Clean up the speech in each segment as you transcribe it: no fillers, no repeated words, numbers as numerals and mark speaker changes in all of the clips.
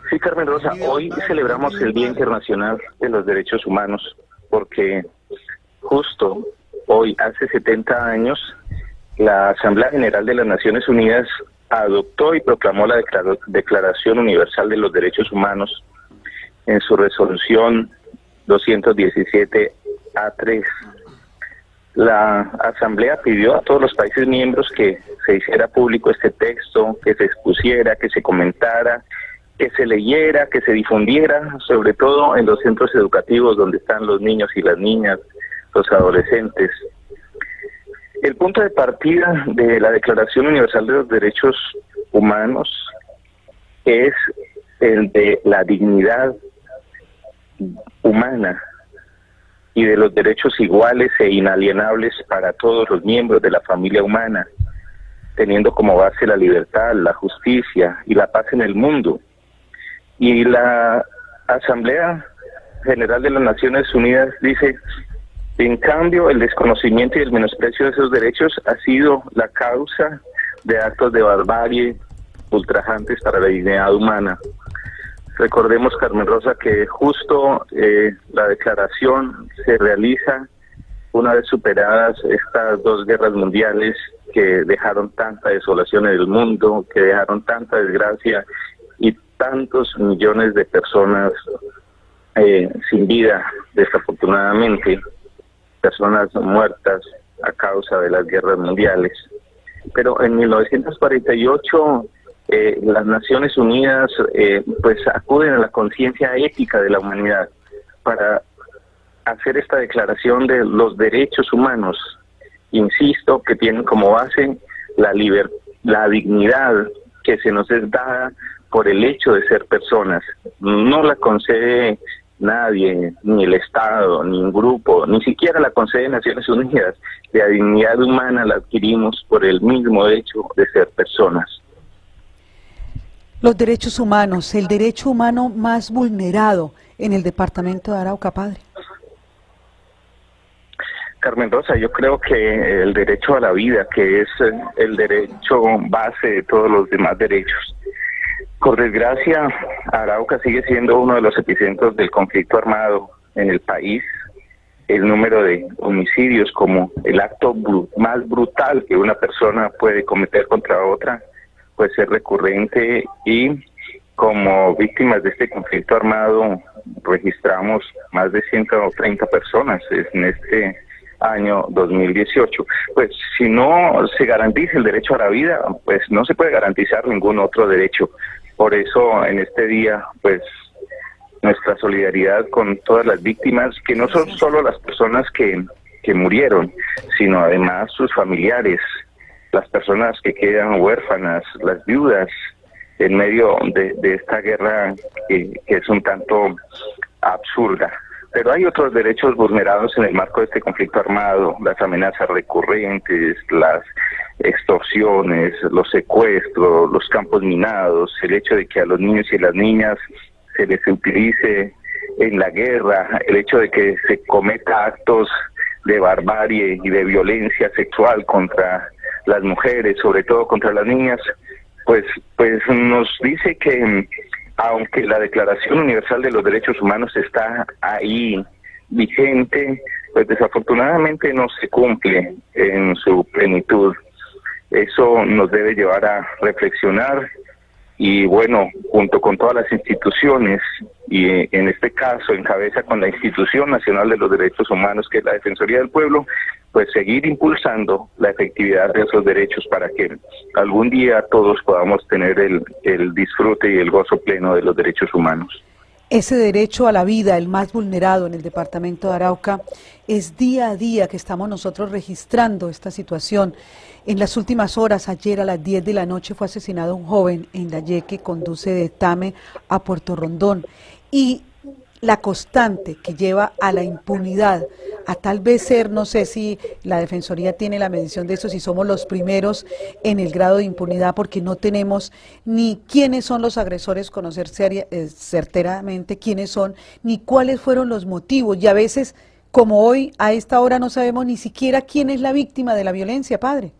Speaker 1: Sí, Carmen Rosa, hoy celebramos el Día Internacional de los Derechos Humanos porque justo hoy, hace 70 años, la Asamblea General de las Naciones Unidas adoptó y proclamó la Declaración Universal de los Derechos Humanos en su resolución 217A3. La Asamblea pidió a todos los países miembros que se hiciera público este texto, que se expusiera, que se comentara, que se leyera, que se difundiera, sobre todo en los centros educativos donde están los niños y las niñas, los adolescentes. El punto de partida de la Declaración Universal de los Derechos Humanos es el de la dignidad humana y de los derechos iguales e inalienables para todos los miembros de la familia humana, teniendo como base la libertad, la justicia y la paz en el mundo. Y la Asamblea General de las Naciones Unidas dice: en cambio, el desconocimiento y el menosprecio de esos derechos ha sido la causa de actos de barbarie ultrajantes para la dignidad humana. Recordemos, Carmen Rosa, que justo la declaración se realiza una vez superadas estas dos guerras mundiales que dejaron tanta desolación en el mundo, que dejaron tanta desgracia y tantos millones de personas sin vida, desafortunadamente, personas muertas a causa de las guerras mundiales. Pero en 1948 las Naciones Unidas pues acuden a la conciencia ética de la humanidad para hacer esta declaración de los derechos humanos. Insisto, que tienen como base la dignidad que se nos es dada por el hecho de ser personas. No la concede nadie, ni el Estado, ni un grupo, ni siquiera la concede Naciones Unidas. La dignidad humana la adquirimos por el mismo hecho de ser personas.
Speaker 2: Los derechos humanos, el derecho humano más vulnerado en el departamento de Arauca, padre.
Speaker 1: Carmen Rosa, yo creo que el derecho a la vida, que es el derecho base de todos los demás derechos. Por desgracia, Arauca sigue siendo uno de los epicentros del conflicto armado en el país. El número de homicidios como el acto más brutal que una persona puede cometer contra otra, pues es recurrente, y como víctimas de este conflicto armado registramos más de 130 personas en este año 2018. Pues si no se garantiza el derecho a la vida, pues no se puede garantizar ningún otro derecho. Por eso en este día, pues nuestra solidaridad con todas las víctimas, que no son solo las personas que murieron, sino además sus familiares, las personas que quedan huérfanas, las viudas, en medio de esta guerra que es un tanto absurda. Pero hay otros derechos vulnerados en el marco de este conflicto armado: las amenazas recurrentes, las extorsiones, los secuestros, los campos minados, el hecho de que a los niños y las niñas se les utilice en la guerra, el hecho de que se cometa actos de barbarie y de violencia sexual contra las mujeres, sobre todo contra las niñas, pues nos dice que aunque la Declaración Universal de los Derechos Humanos está ahí vigente, pues desafortunadamente no se cumple en su plenitud. Eso nos debe llevar a reflexionar y, bueno, junto con todas las instituciones, y en este caso en cabeza con la Institución Nacional de los Derechos Humanos, que es la Defensoría del Pueblo, pues seguir impulsando la efectividad de esos derechos para que algún día todos podamos tener el disfrute y el gozo pleno de los derechos humanos.
Speaker 2: Ese derecho a la vida, el más vulnerado en el departamento de Arauca, es día a día que estamos nosotros registrando esta situación. En las últimas horas, ayer a las 10 de la noche, fue asesinado un joven en la Y que conduce de Tame a Puerto Rondón. Y la constante que lleva a la impunidad, a tal vez ser, no sé si la Defensoría tiene la medición de eso, si somos los primeros en el grado de impunidad, porque no tenemos ni quiénes son los agresores, conocer certeramente quiénes son, ni cuáles fueron los motivos, y a veces, como hoy, a esta hora no sabemos ni siquiera quién es la víctima de la violencia, padre.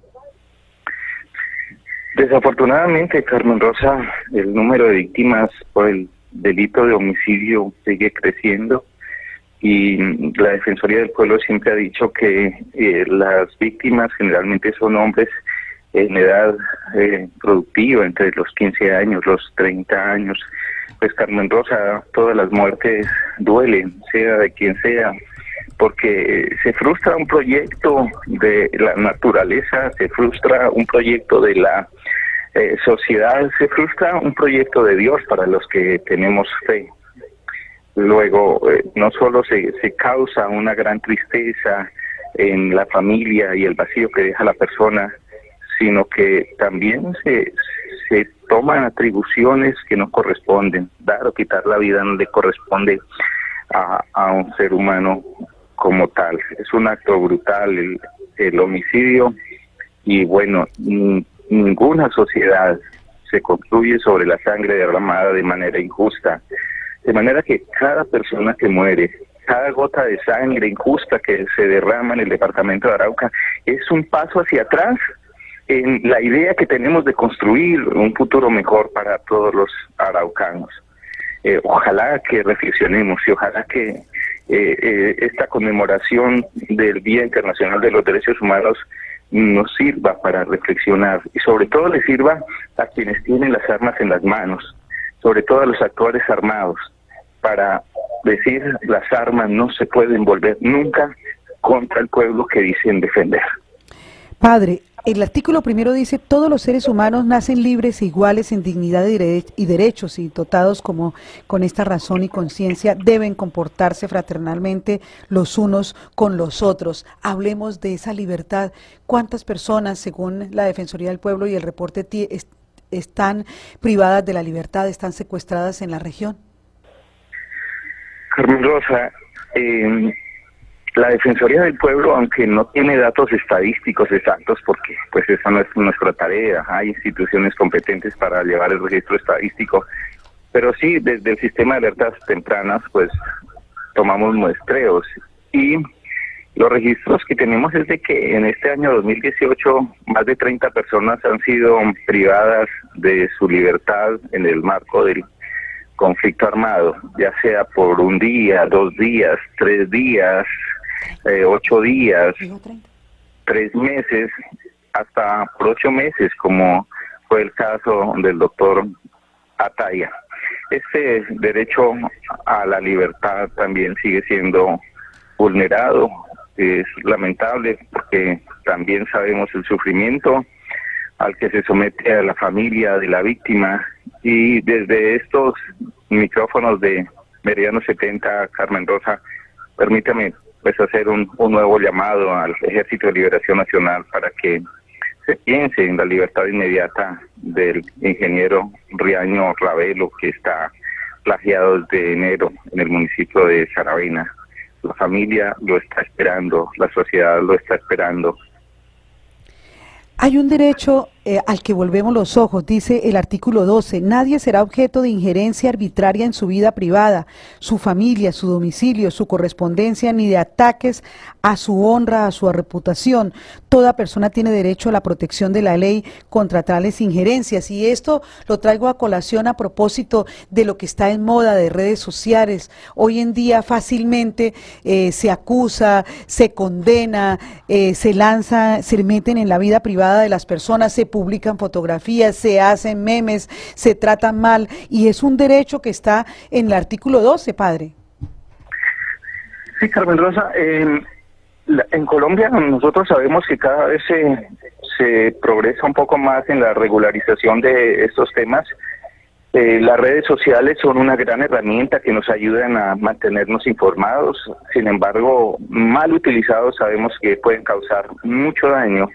Speaker 1: Desafortunadamente, Carmen Rosa, el número de víctimas por el delito de homicidio sigue creciendo y la Defensoría del Pueblo siempre ha dicho que las víctimas generalmente son hombres en edad productiva, entre los 15 años, los 30 años. Pues Carmen Rosa, todas las muertes duelen, sea de quien sea, porque se frustra un proyecto de la naturaleza, se frustra un proyecto de la sociedad, se frustra un proyecto de Dios para los que tenemos fe. Luego, no solo se causa una gran tristeza en la familia y el vacío que deja la persona, sino que también se toman atribuciones que no corresponden. Dar o quitar la vida no le corresponde a un ser humano como tal. Es un acto brutal el homicidio y bueno, ninguna sociedad se construye sobre la sangre derramada de manera injusta. De manera que cada persona que muere, cada gota de sangre injusta que se derrama en el departamento de Arauca es un paso hacia atrás en la idea que tenemos de construir un futuro mejor para todos los araucanos. Ojalá que reflexionemos y ojalá que esta conmemoración del Día Internacional de los Derechos Humanos nos sirva para reflexionar y sobre todo le sirva a quienes tienen las armas en las manos, sobre todo a los actores armados, para decir las armas no se pueden volver nunca contra el pueblo que dicen defender.
Speaker 2: Padre, el artículo primero dice: todos los seres humanos nacen libres e iguales en dignidad y derechos, y dotados como con esta razón y conciencia deben comportarse fraternalmente los unos con los otros. Hablemos de esa libertad. ¿Cuántas personas, según la Defensoría del Pueblo y el reporte, están privadas de la libertad, están secuestradas en la región?
Speaker 1: Carmen Rosa, la Defensoría del Pueblo, aunque no tiene datos estadísticos exactos, porque pues esa no es nuestra tarea, hay instituciones competentes para llevar el registro estadístico, pero sí desde el sistema de alertas tempranas pues tomamos muestreos y los registros que tenemos es de que en este año 2018 más de 30 personas han sido privadas de su libertad en el marco del conflicto armado, ya sea por un día, 2 días, 3 días, 8 días, 3 meses, hasta por 8 meses, como fue el caso del doctor Ataya. Este derecho a la libertad también sigue siendo vulnerado. Es lamentable porque también sabemos el sufrimiento al que se somete a la familia de la víctima, y desde estos micrófonos de Meridiano 70, Carmen Rosa, permítame pues hacer un nuevo llamado al Ejército de Liberación Nacional para que se piense en la libertad inmediata del ingeniero Riaño Ravelo, que está plagiado desde enero en el municipio de Saravena. La familia lo está esperando, la sociedad lo está esperando.
Speaker 2: Hay un derecho al que volvemos los ojos, dice el artículo 12, nadie será objeto de injerencia arbitraria en su vida privada, su familia, su domicilio, su correspondencia, ni de ataques a su honra, a su reputación. Toda persona tiene derecho a la protección de la ley contra tales injerencias, y esto lo traigo a colación a propósito de lo que está en moda de redes sociales. Hoy en día fácilmente se acusa, se condena, se lanza, se meten en la vida privada de las personas, se publican fotografías, se hacen memes, se tratan mal, y es un derecho que está en el artículo 12, padre.
Speaker 1: Sí, Carmen Rosa, en Colombia nosotros sabemos que cada vez se progresa un poco más en la regularización de estos temas. Las redes sociales son una gran herramienta que nos ayudan a mantenernos informados. Sin embargo, mal utilizados sabemos que pueden causar mucho daño,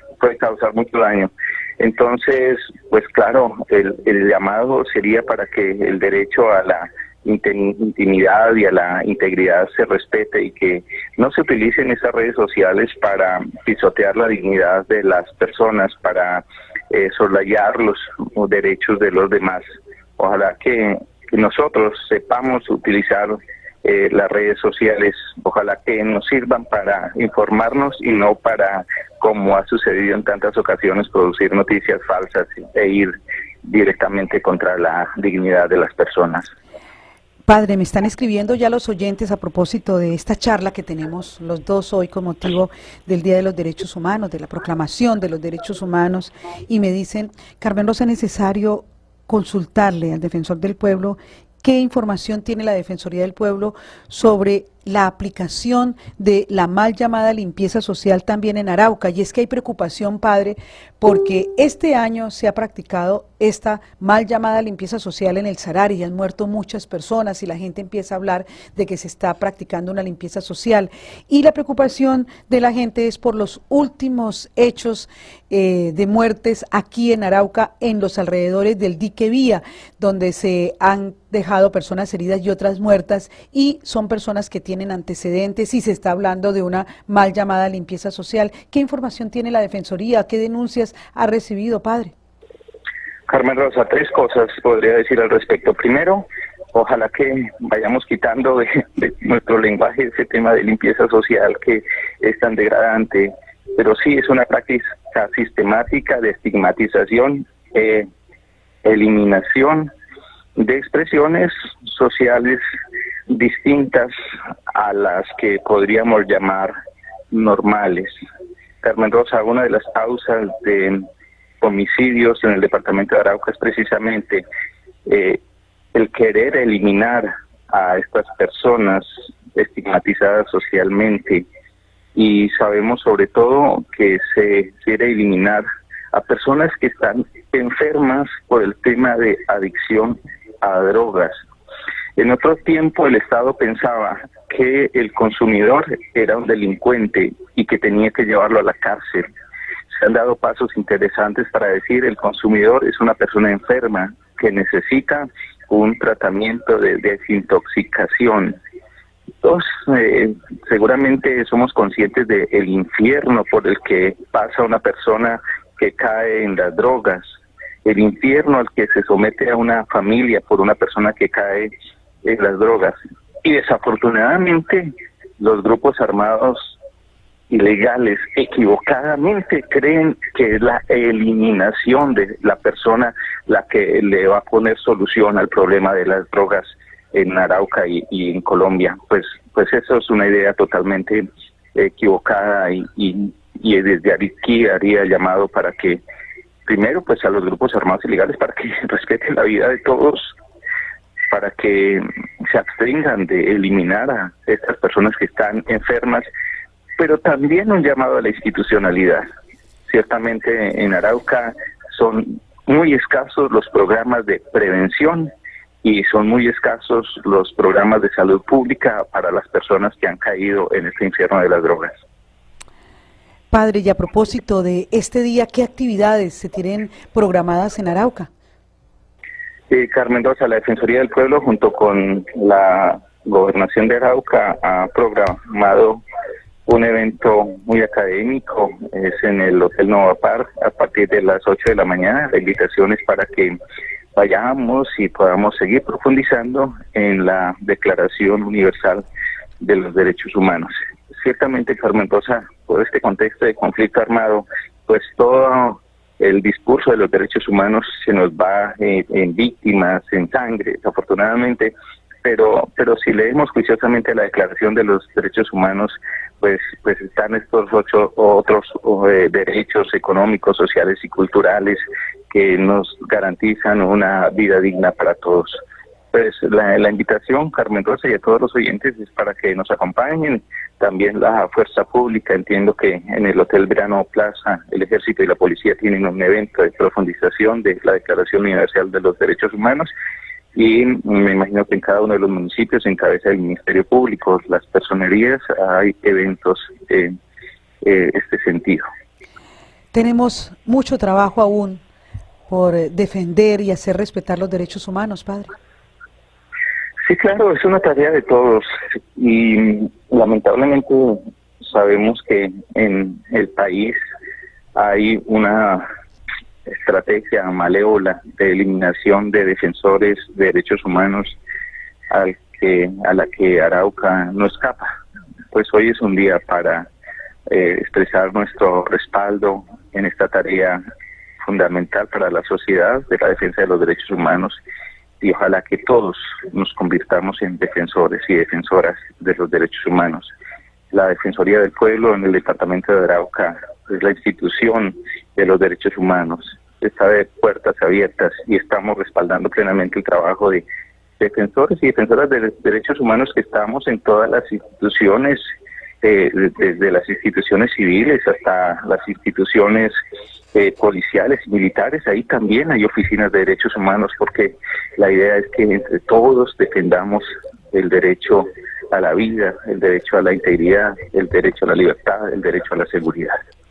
Speaker 1: Entonces, pues claro, el llamado sería para que el derecho a la intimidad y a la integridad se respete y que no se utilicen esas redes sociales para pisotear la dignidad de las personas, para soslayar los derechos de los demás. Ojalá que nosotros sepamos utilizar las redes sociales, ojalá que nos sirvan para informarnos y no para, como ha sucedido en tantas ocasiones, producir noticias falsas e ir directamente contra la dignidad de las personas.
Speaker 2: Padre, me están escribiendo ya los oyentes a propósito de esta charla que tenemos los dos hoy con motivo del Día de los Derechos Humanos, de la proclamación de los derechos humanos, y me dicen, Carmen Rosa, es necesario consultarle al Defensor del Pueblo qué información tiene la Defensoría del Pueblo sobre la aplicación de la mal llamada limpieza social también en Arauca. Y es que hay preocupación, padre, porque este año se ha practicado esta mal llamada limpieza social en el Sarare y han muerto muchas personas y la gente empieza a hablar de que se está practicando una limpieza social. Y la preocupación de la gente es por los últimos hechos de muertes aquí en Arauca, en los alrededores del dique Vía, donde se han dejado personas heridas y otras muertas, y son personas que tienen antecedentes y se está hablando de una mal llamada limpieza social. ¿Qué información tiene la Defensoría? ¿Qué denuncias ha recibido, padre?
Speaker 1: Carmen Rosa, tres cosas podría decir al respecto. Primero, ojalá que vayamos quitando de nuestro lenguaje ese tema de limpieza social que es tan degradante, pero sí es una práctica sistemática de estigmatización, eliminación de expresiones sociales distintas a las que podríamos llamar normales. Carmen Rosa, una de las causas de homicidios en el departamento de Arauca es precisamente el querer eliminar a estas personas estigmatizadas socialmente, y sabemos sobre todo que se quiere eliminar a personas que están enfermas por el tema de adicción a drogas. En otro tiempo el Estado pensaba que el consumidor era un delincuente y que tenía que llevarlo a la cárcel. Se han dado pasos interesantes para decir el consumidor es una persona enferma que necesita un tratamiento de desintoxicación. Dos, seguramente somos conscientes del infierno por el que pasa una persona que cae en las drogas, el infierno al que se somete a una familia por una persona que cae en las drogas. Y desafortunadamente los grupos armados ilegales equivocadamente creen que es la eliminación de la persona la que le va a poner solución al problema de las drogas en Arauca y en Colombia. Pues eso es una idea totalmente equivocada, y desde aquí haría llamado para que primero pues a los grupos armados ilegales para que respeten la vida de todos, para que se abstengan de eliminar a estas personas que están enfermas, pero también un llamado a la institucionalidad. Ciertamente en Arauca son muy escasos los programas de prevención y son muy escasos los programas de salud pública para las personas que han caído en este infierno de las drogas.
Speaker 2: Padre, y a propósito de este día, ¿qué actividades se tienen programadas en Arauca?
Speaker 1: Carmen Rosa, la Defensoría del Pueblo junto con la Gobernación de Arauca ha programado un evento muy académico, es en el Hotel Nova Park a partir de las 8 de la mañana. La invitación es para que vayamos y podamos seguir profundizando en la Declaración Universal de los Derechos Humanos. Ciertamente, Carmen Rosa, por este contexto de conflicto armado, pues todo el discurso de los derechos humanos se nos va en víctimas, en sangre, desafortunadamente, pero si leemos juiciosamente la Declaración de los Derechos Humanos, pues están estos otros derechos económicos, sociales y culturales que nos garantizan una vida digna para todos. Pues la invitación, Carmen Rosa, y a todos los oyentes es para que nos acompañen. También la fuerza pública, entiendo que en el Hotel Verano Plaza el Ejército y la Policía tienen un evento de profundización de la Declaración Universal de los Derechos Humanos, y me imagino que en cada uno de los municipios, en cabeza del Ministerio Público, las personerías, hay eventos en este sentido.
Speaker 2: Tenemos mucho trabajo aún por defender y hacer respetar los derechos humanos, padre.
Speaker 1: Sí, claro, es una tarea de todos, y lamentablemente sabemos que en el país hay una estrategia malévola de eliminación de defensores de derechos humanos a la que Arauca no escapa. Pues hoy es un día para expresar nuestro respaldo en esta tarea fundamental para la sociedad de la defensa de los derechos humanos, y ojalá que todos nos convirtamos en defensores y defensoras de los derechos humanos. La Defensoría del Pueblo en el departamento de Arauca es la institución de los derechos humanos, está de puertas abiertas y estamos respaldando plenamente el trabajo de defensores y defensoras de derechos humanos que estamos en todas las instituciones, desde las instituciones civiles hasta las instituciones policiales y militares. Ahí también hay oficinas de derechos humanos, porque la idea es que entre todos defendamos el derecho a la vida, el derecho a la integridad, el derecho a la libertad, el derecho a la seguridad.